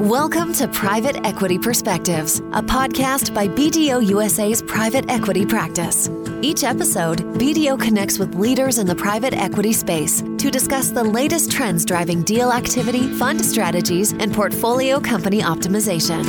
Welcome to Private Equity Perspectives, a podcast by BDO USA's private equity practice. Each episode, BDO connects with leaders in the private equity space to discuss the latest trends driving deal activity, fund strategies, and portfolio company optimization.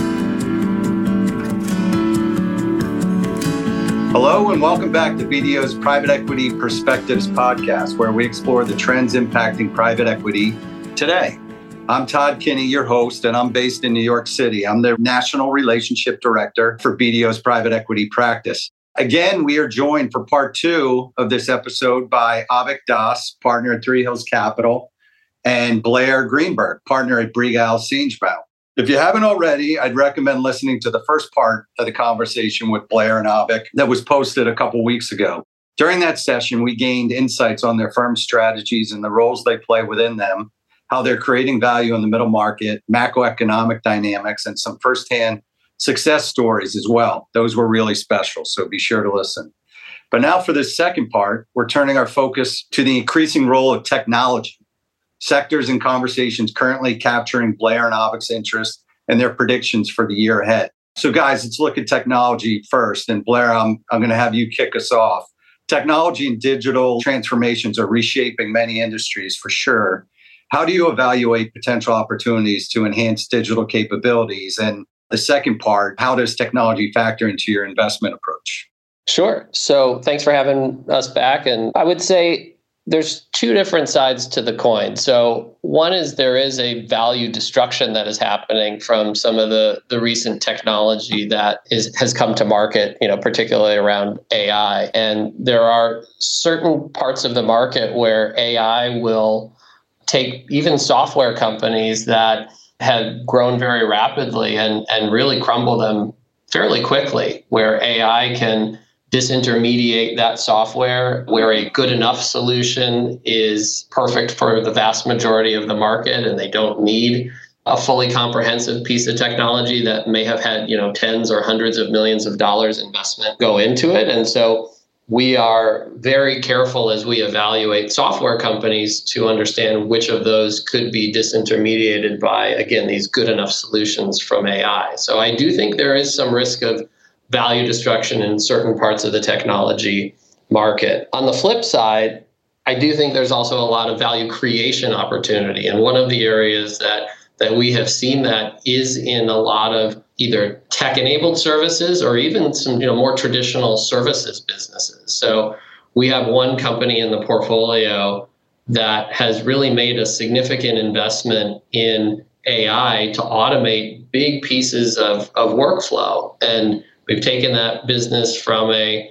Hello and welcome back to BDO's Private Equity Perspectives podcast, where we explore the trends impacting private equity today. I'm Todd Kinney, your host, and I'm based in New York City. I'm the National Relationship Director for BDO's Private Equity Practice. Again, we are joined for part two of this episode by Avik Das, partner at Three Hills Capital, and Blair Greenberg, partner at Bregal Sagebau. If you haven't already, I'd recommend listening to the first part of the conversation with Blair and Avik that was posted a couple weeks ago. During that session, we gained insights on their firm's strategies and the roles they play within them, how they're creating value in the middle market, macroeconomic dynamics, and some firsthand success stories as well. Those were really special, so be sure to listen. But now for this second part, we're turning our focus to the increasing role of technology, sectors and conversations currently capturing Blair and Avik's interest and their predictions for the year ahead. So guys, let's look at technology first. And Blair, I'm going to have you kick us off. Technology and digital transformations are reshaping many industries for sure. How do you evaluate potential opportunities to enhance digital capabilities? And the second part, how does technology factor into your investment approach? Sure. So thanks for having us back. And I would say there's two different sides to the coin. So one is there is a value destruction that is happening from some of the recent technology that has come to market, particularly around AI. And there are certain parts of the market where AI will take even software companies that have grown very rapidly and really crumble them fairly quickly, where AI can disintermediate that software, where a good enough solution is perfect for the vast majority of the market, and they don't need a fully comprehensive piece of technology that may have had, tens or hundreds of millions of dollars investment go into it. And so we are very careful as we evaluate software companies to understand which of those could be disintermediated by, again, these good enough solutions from AI. So I do think there is some risk of value destruction in certain parts of the technology market. On the flip side, I do think there's also a lot of value creation opportunity. And one of the areas that we have seen that is in a lot of either tech-enabled services or even some more traditional services businesses. So we have one company in the portfolio that has really made a significant investment in AI to automate big pieces of workflow. And we've taken that business from a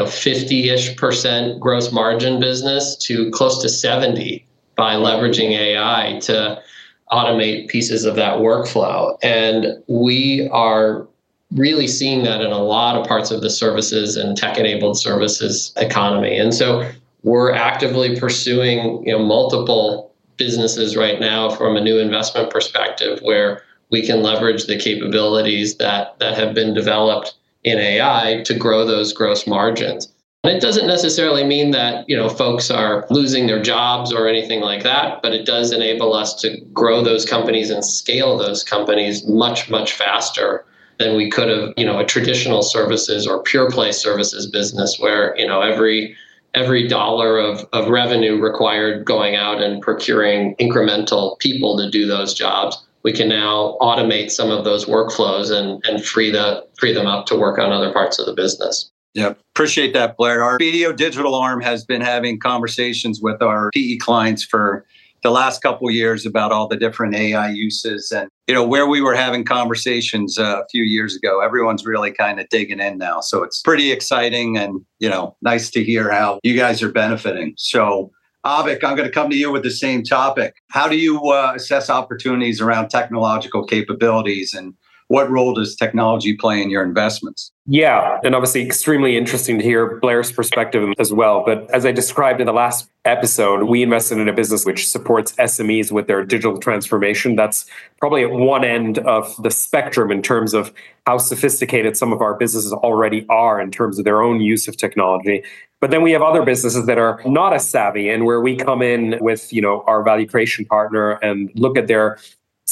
50-ish% gross margin business to close to 70 by leveraging AI to automate pieces of that workflow. And we are really seeing that in a lot of parts of the services and tech-enabled services economy. And so we're actively pursuing multiple businesses right now from a new investment perspective where we can leverage the capabilities that have been developed in AI to grow those gross margins. And it doesn't necessarily mean that, folks are losing their jobs or anything like that, but it does enable us to grow those companies and scale those companies much, much faster than we could have, a traditional services or pure play services business where, every dollar of revenue required going out and procuring incremental people to do those jobs. We can now automate some of those workflows and free them up to work on other parts of the business. Yeah, appreciate that, Blair. Our BDO digital arm has been having conversations with our PE clients for the last couple of years about all the different AI uses. And, where we were having conversations a few years ago, everyone's really kind of digging in now. So it's pretty exciting and, nice to hear how you guys are benefiting. So Avik, I'm going to come to you with the same topic. How do you assess opportunities around technological capabilities, and what role does technology play in your investments? Yeah, and obviously extremely interesting to hear Blair's perspective as well. But as I described in the last episode, we invested in a business which supports SMEs with their digital transformation. That's probably at one end of the spectrum in terms of how sophisticated some of our businesses already are in terms of their own use of technology. But then we have other businesses that are not as savvy and where we come in with, our value creation partner and look at their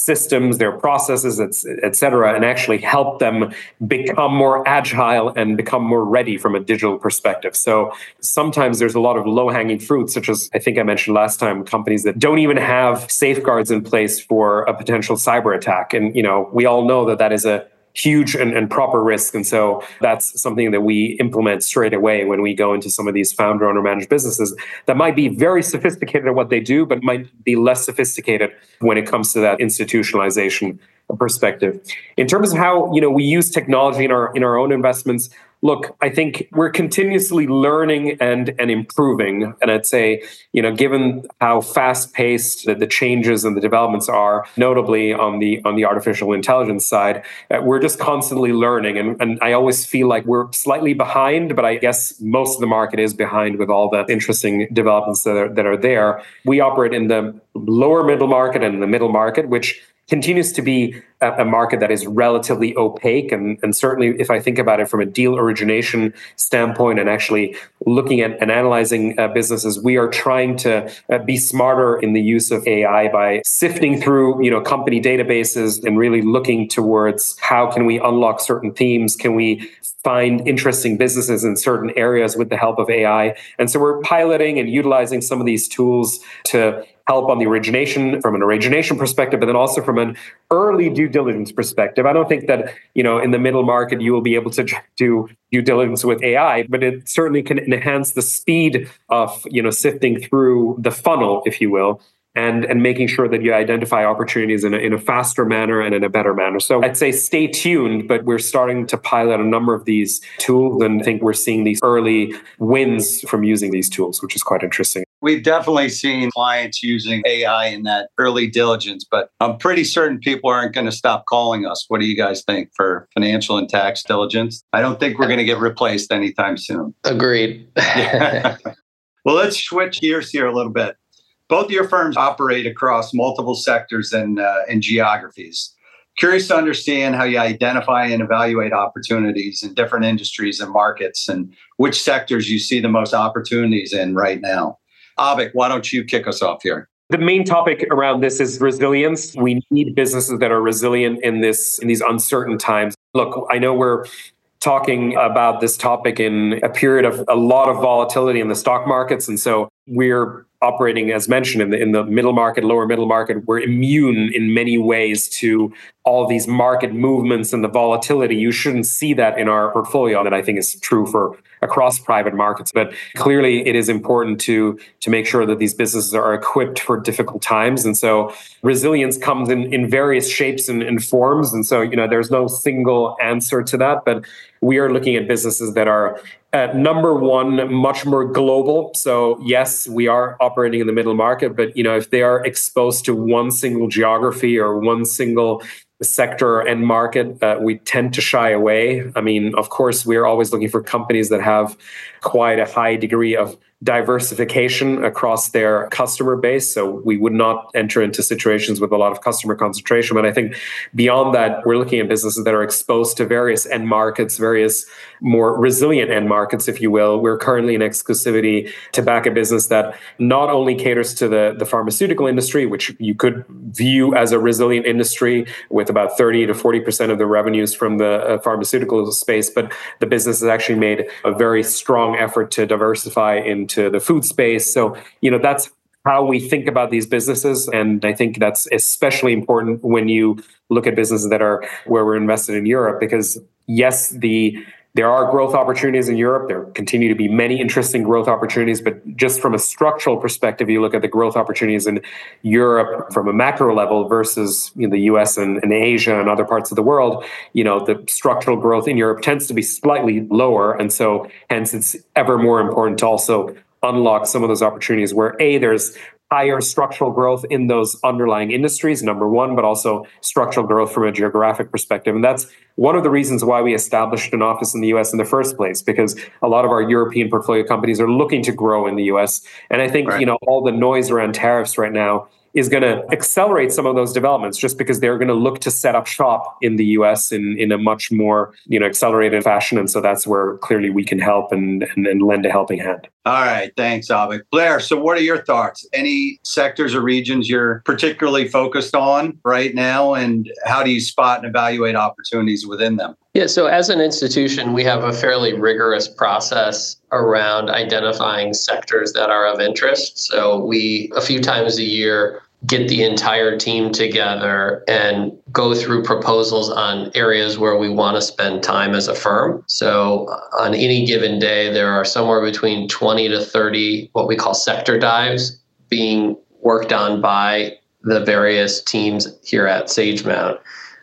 systems, their processes, et cetera, and actually help them become more agile and become more ready from a digital perspective. So sometimes there's a lot of low-hanging fruit, such as I think I mentioned last time, companies that don't even have safeguards in place for a potential cyber attack. And, we all know that is a huge and proper risk. And so that's something that we implement straight away when we go into some of these founder owner managed businesses that might be very sophisticated at what they do, but might be less sophisticated when it comes to that institutionalization perspective. In terms of how, we use technology in our own investments, look, I think we're continuously learning and improving. And I'd say, given how fast-paced the changes and the developments are, notably on the artificial intelligence side, we're just constantly learning. And I always feel like we're slightly behind, but I guess most of the market is behind with all the interesting developments that are there. We operate in the lower middle market and the middle market, which continues to be a market that is relatively opaque. And certainly, if I think about it from a deal origination standpoint and actually looking at and analyzing businesses, we are trying to be smarter in the use of AI by sifting through, company databases and really looking towards how can we unlock certain themes? Can we find interesting businesses in certain areas with the help of AI? And so we're piloting and utilizing some of these tools to help on the origination, from an origination perspective, but then also from an early due diligence perspective. I don't think that, in the middle market, you will be able to do due diligence with AI, but it certainly can enhance the speed of, sifting through the funnel, if you will, and making sure that you identify opportunities in a faster manner and in a better manner. So I'd say stay tuned, but we're starting to pilot a number of these tools, and I think we're seeing these early wins from using these tools, which is quite interesting. We've definitely seen clients using AI in that early diligence, but I'm pretty certain people aren't going to stop calling us. What do you guys think for financial and tax diligence? I don't think we're going to get replaced anytime soon. Agreed. Well, let's switch gears here a little bit. Both of your firms operate across multiple sectors and geographies. Curious to understand how you identify and evaluate opportunities in different industries and markets, and which sectors you see the most opportunities in right now. Avik, why don't you kick us off here? The main topic around this is resilience. We need businesses that are resilient in these uncertain times. Look, I know we're talking about this topic in a period of a lot of volatility in the stock markets, and so we're operating, as mentioned, in the middle market, lower middle market. We're immune in many ways to all these market movements and the volatility. You shouldn't see that in our portfolio. That I think is true for across private markets. But clearly, it is important to make sure that these businesses are equipped for difficult times. And so resilience comes in various shapes and forms. And so, there's no single answer to that. But we are looking at businesses that are number one, much more global. So yes, we are operating in the middle market, but if they are exposed to one single geography or one single sector and market, we tend to shy away. I mean, of course, we're always looking for companies that have quite a high degree of diversification across their customer base. So we would not enter into situations with a lot of customer concentration. But I think beyond that, we're looking at businesses that are exposed to various end markets, various more resilient end markets, if you will. We're currently in exclusivity to back a business that not only caters to the pharmaceutical industry, which you could view as a resilient industry with about 30 to 40% of the revenues from the pharmaceutical space, but the business has actually made a very strong effort to diversify into the food space. So, that's how we think about these businesses. And I think that's especially important when you look at businesses that are where we're invested in Europe, because yes, there are growth opportunities in Europe. There continue to be many interesting growth opportunities, but just from a structural perspective, you look at the growth opportunities in Europe from a macro level versus the US and Asia and other parts of the world, the structural growth in Europe tends to be slightly lower. And so hence it's ever more important to also unlock some of those opportunities where there's higher structural growth in those underlying industries, number one, but also structural growth from a geographic perspective. And that's one of the reasons why we established an office in the US in the first place, because a lot of our European portfolio companies are looking to grow in the US. And I think, all the noise around tariffs right now is going to accelerate some of those developments just because they're going to look to set up shop in the US in a much more accelerated fashion. And so that's where clearly we can help and lend a helping hand. All right. Thanks, Avik. Blair, so what are your thoughts? Any sectors or regions you're particularly focused on right now? And how do you spot and evaluate opportunities within them? Yeah, so as an institution, we have a fairly rigorous process around identifying sectors that are of interest. So we, a few times a year, get the entire team together and go through proposals on areas where we want to spend time as a firm. So on any given day, there are somewhere between 20 to 30 what we call sector dives being worked on by the various teams here at Sagemount.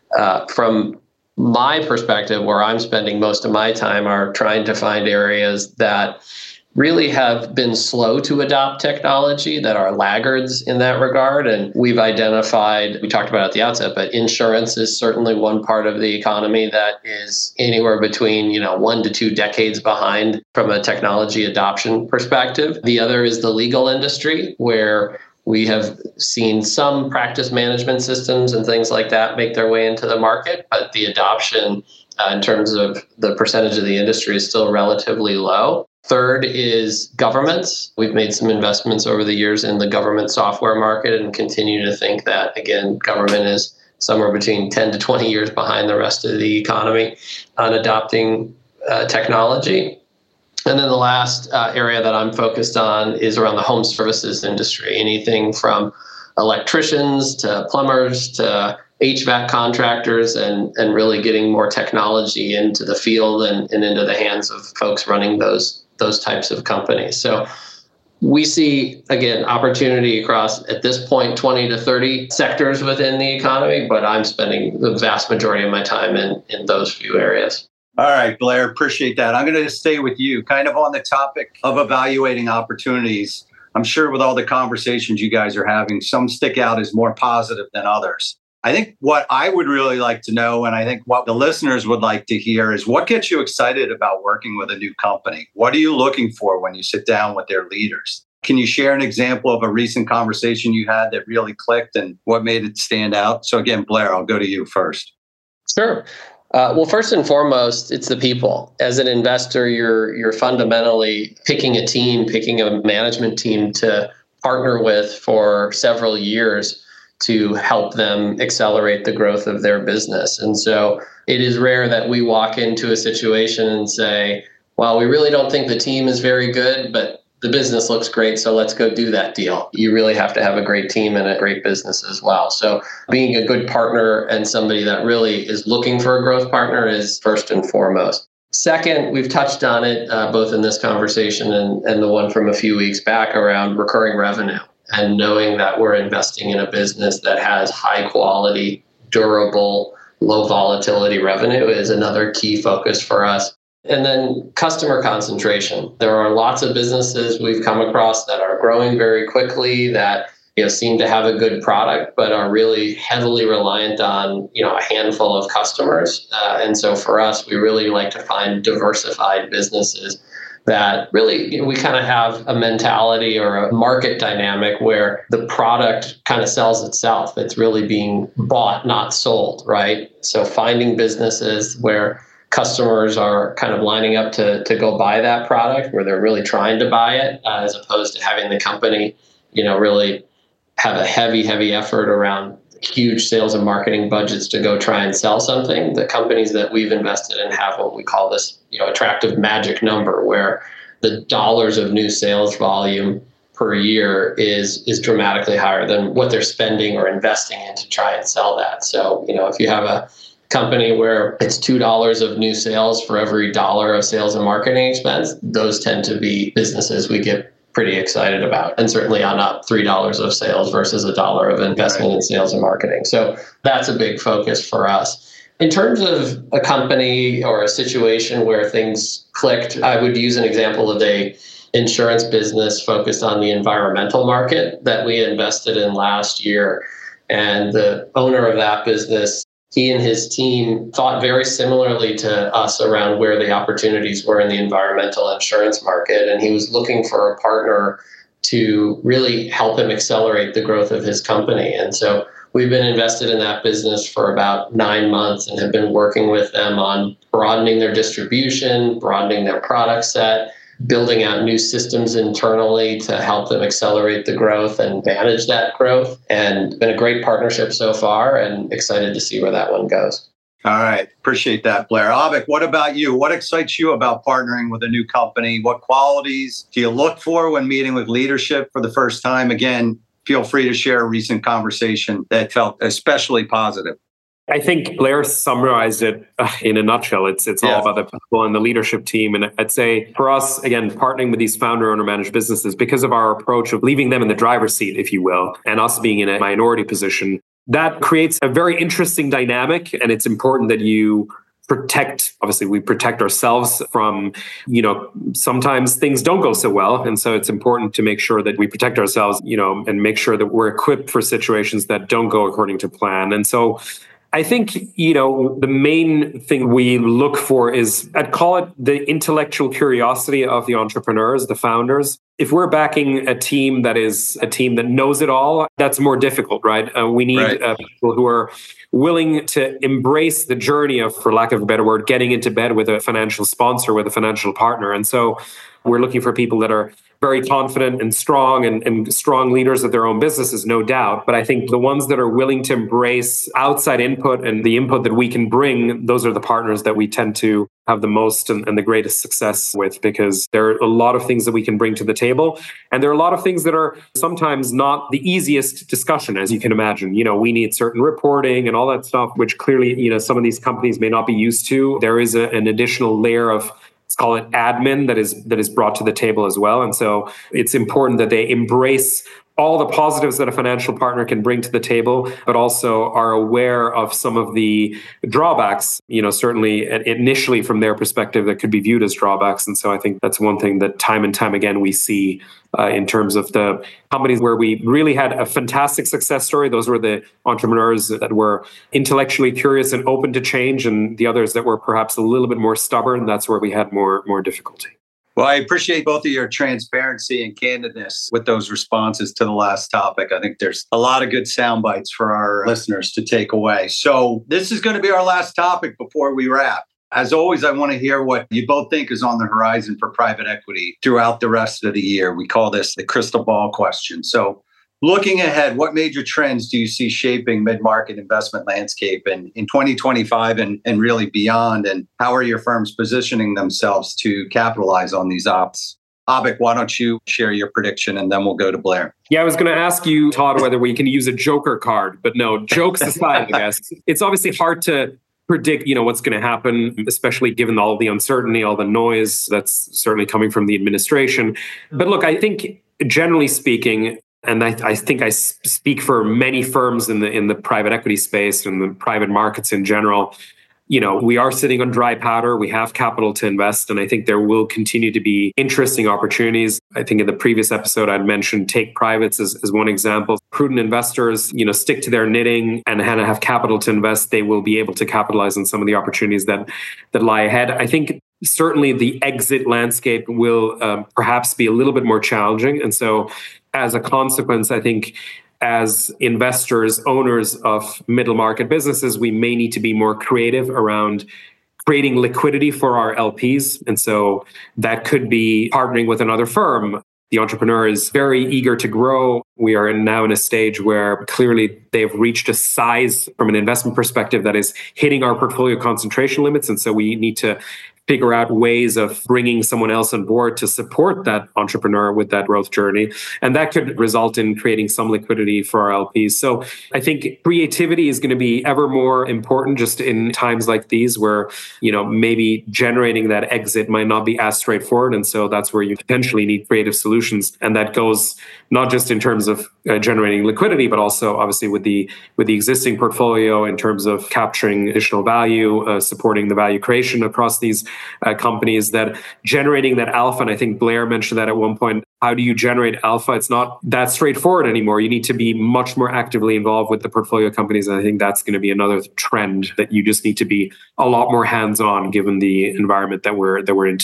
From my perspective, where I'm spending most of my time are trying to find areas that really have been slow to adopt technology, that are laggards in that regard. And we've identified, we talked about it at the outset, but insurance is certainly one part of the economy that is anywhere between 1 to 2 decades behind from a technology adoption perspective. The other is the legal industry, where we have seen some practice management systems and things like that make their way into the market, but the adoption in terms of the percentage of the industry is still relatively low. Third is governments. We've made some investments over the years in the government software market and continue to think that, again, government is somewhere between 10 to 20 years behind the rest of the economy on adopting technology. And then the last area that I'm focused on is around the home services industry, anything from electricians to plumbers to HVAC contractors, and really getting more technology into the field and into the hands of folks running those types of companies. So we see, again, opportunity across, at this point, 20 to 30 sectors within the economy, but I'm spending the vast majority of my time in those few areas. All right, Blair, appreciate that. I'm going to stay with you kind of on the topic of evaluating opportunities. I'm sure with all the conversations you guys are having, some stick out as more positive than others. I think what I would really like to know, and I think what the listeners would like to hear, is what gets you excited about working with a new company? What are you looking for when you sit down with their leaders? Can you share an example of a recent conversation you had that really clicked and what made it stand out? So again, Blair, I'll go to you first. Sure. Well, first and foremost, it's the people. As an investor, you're fundamentally picking a management team to partner with for several years to help them accelerate the growth of their business. And so it is rare that we walk into a situation and say, well, we really don't think the team is very good, but the business looks great, so let's go do that deal. You really have to have a great team and a great business as well. So being a good partner and somebody that really is looking for a growth partner is first and foremost. Second, we've touched on it both in this conversation and the one from a few weeks back around recurring revenue, and knowing that we're investing in a business that has high quality, durable, low volatility revenue is another key focus for us. And then customer concentration. There are lots of businesses we've come across that are growing very quickly, that seem to have a good product, but are really heavily reliant on a handful of customers. And so for us, we really like to find diversified businesses that really we kind of have a mentality or a market dynamic where the product kind of sells itself. It's really being bought, not sold, right? So finding businesses where customers are kind of lining up to go buy that product, where they're really trying to buy it, as opposed to having the company, really have a heavy effort around huge sales and marketing budgets to go try and sell something. The companies that we've invested in have what we call this, attractive magic number, where the dollars of new sales volume per year is dramatically higher than what they're spending or investing in to try and sell that. So, if you have a company where it's $2 of new sales for every $1 of sales and marketing expense, those tend to be businesses we get pretty excited about, and certainly on up $3 of sales versus $1 of investment in sales and marketing. So that's a big focus for us. In terms of a company or a situation where things clicked, I would use an example of a insurance business focused on the environmental market that we invested in last year. And the owner of that business, he and his team thought very similarly to us around where the opportunities were in the environmental insurance market. And he was looking for a partner to really help him accelerate the growth of his company. And so we've been invested in that business for about 9 months and have been working with them on broadening their distribution, broadening their product set, building out new systems internally to help them accelerate the growth and manage that growth. And been a great partnership so far, and excited to see where that one goes. All right. Appreciate that, Blair. Avik, what about you? What excites you about partnering with a new company? What qualities do you look for when meeting with leadership for the first time? Again, feel free to share a recent conversation that felt especially positive. I think Blair summarized it in a nutshell. It's all about the people and the leadership team. And I'd say for us, again, partnering with these founder owner managed businesses, because of our approach of leaving them in the driver's seat, if you will, and us being in a minority position, that creates a very interesting dynamic. And it's important that you obviously we protect ourselves from, sometimes things don't go so well. And so it's important to make sure that we protect ourselves, and make sure that we're equipped for situations that don't go according to plan. And so I think, the main thing we look for is, I'd call it the intellectual curiosity of the entrepreneurs, the founders. If we're backing a team that is a team that knows it all, that's more difficult, right? We need people who are willing to embrace the journey of, for lack of a better word, getting into bed with a financial sponsor, with a financial partner. And so we're looking for people that are very confident and strong leaders of their own businesses, no doubt. But I think the ones that are willing to embrace outside input and the input that we can bring, those are the partners that we tend to have the most and the greatest success with, because there are a lot of things that we can bring to the table. And there are a lot of things that are sometimes not the easiest discussion, as you can imagine. We need certain reporting and all that stuff, which clearly, some of these companies may not be used to. There is an additional layer of, let's call it admin, that is brought to the table as well. And so it's important that they embrace all the positives that a financial partner can bring to the table, but also are aware of some of the drawbacks, certainly initially from their perspective that could be viewed as drawbacks. And so I think that's one thing that time and time again we see in terms of the companies where we really had a fantastic success story. Those were the entrepreneurs that were intellectually curious and open to change, and the others that were perhaps a little bit more stubborn. That's where we had more difficulty. Well, I appreciate both of your transparency and candidness with those responses to the last topic. I think there's a lot of good sound bites for our listeners to take away. So this is going to be our last topic before we wrap. As always, I want to hear what you both think is on the horizon for private equity throughout the rest of the year. We call this the crystal ball question. So looking ahead, what major trends do you see shaping mid-market investment landscape in 2025 and really beyond? And how are your firms positioning themselves to capitalize on these ops? Avik, why don't you share your prediction and then we'll go to Blair. Yeah, I was going to ask you, Todd, whether we can use a Joker card, but no, jokes aside, I guess. It's obviously hard to predict, what's going to happen, especially given all the uncertainty, all the noise that's certainly coming from the administration. But look, I think generally speaking, and I think I speak for many firms in the private equity space and the private markets in general, we are sitting on dry powder. We have capital to invest, and I think there will continue to be interesting opportunities. I think in the previous episode, I'd mentioned take privates as one example. Prudent investors, stick to their knitting and have capital to invest. They will be able to capitalize on some of the opportunities that lie ahead. I think certainly the exit landscape will perhaps be a little bit more challenging. And so as a consequence, I think as investors, owners of middle market businesses, we may need to be more creative around creating liquidity for our LPs. And so that could be partnering with another firm. The entrepreneur is very eager to grow. We are now in a stage where clearly they've reached a size from an investment perspective that is hitting our portfolio concentration limits. And so we need to figure out ways of bringing someone else on board to support that entrepreneur with that growth journey. And that could result in creating some liquidity for our LPs. So I think creativity is going to be ever more important just in times like these where, maybe generating that exit might not be as straightforward. And so that's where you potentially need creative solutions. And that goes not just in terms of generating liquidity, but also obviously with the existing portfolio in terms of capturing additional value, supporting the value creation across these companies, that generating that alpha. And I think Blair mentioned that at one point. How do you generate alpha? It's not that straightforward anymore. You need to be much more actively involved with the portfolio companies. And I think that's going to be another trend that you just need to be a lot more hands-on given the environment that we're in today.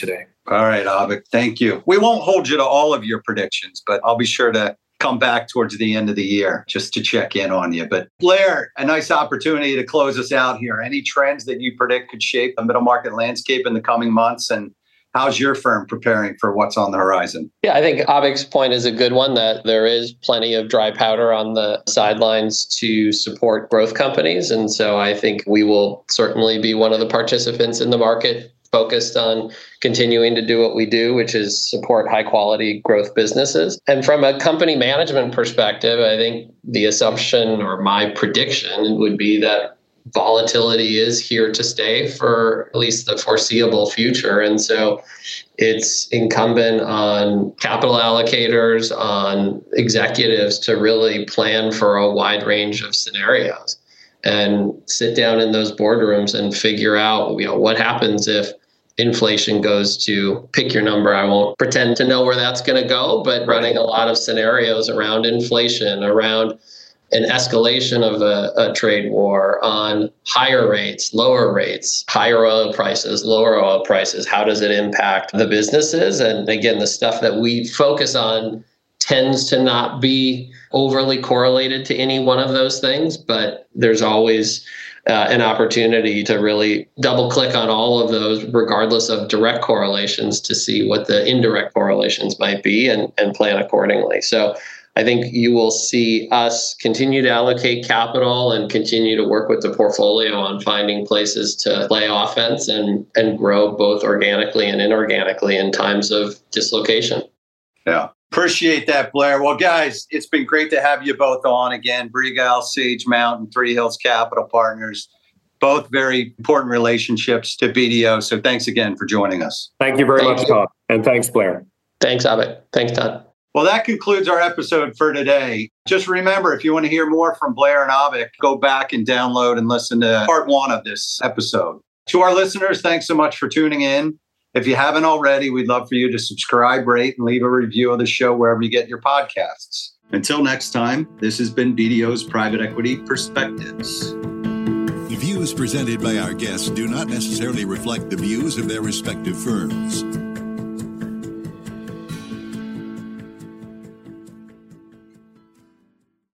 All right, Avik, thank you. We won't hold you to all of your predictions, but I'll be sure to come back towards the end of the year just to check in on you. But Blair, a nice opportunity to close us out here. Any trends that you predict could shape the middle market landscape in the coming months? And how's your firm preparing for what's on the horizon? Yeah, I think Avik's point is a good one, that there is plenty of dry powder on the sidelines to support growth companies. And so I think we will certainly be one of the participants in the market focused on continuing to do what we do, which is support high quality growth businesses. And from a company management perspective, I think the assumption or my prediction would be that volatility is here to stay for at least the foreseeable future. And so it's incumbent on capital allocators, on executives to really plan for a wide range of scenarios and sit down in those boardrooms and figure out, what happens if inflation goes to, pick your number. I won't pretend to know where that's going to go, but running a lot of scenarios around inflation, around an escalation of a trade war, on higher rates, lower rates, higher oil prices, lower oil prices. How does it impact the businesses? And again, the stuff that we focus on tends to not be overly correlated to any one of those things, but there's always an opportunity to really double click on all of those, regardless of direct correlations, to see what the indirect correlations might be and plan accordingly. So I think you will see us continue to allocate capital and continue to work with the portfolio on finding places to play offense and grow both organically and inorganically in times of dislocation. Yeah. Appreciate that, Blair. Well, guys, it's been great to have you both on again. Bregal, Sage Mountain, Three Hills Capital Partners, both very important relationships to BDO. So thanks again for joining us. Thank you very much, Todd. And thanks, Blair. Thanks, Avik. Thanks, Todd. Well, that concludes our episode for today. Just remember, if you want to hear more from Blair and Avik, go back and download and listen to part 1 of this episode. To our listeners, thanks so much for tuning in. If you haven't already, we'd love for you to subscribe, rate, and leave a review of the show wherever you get your podcasts. Until next time, this has been BDO's Private Equity Perspectives. The views presented by our guests do not necessarily reflect the views of their respective firms.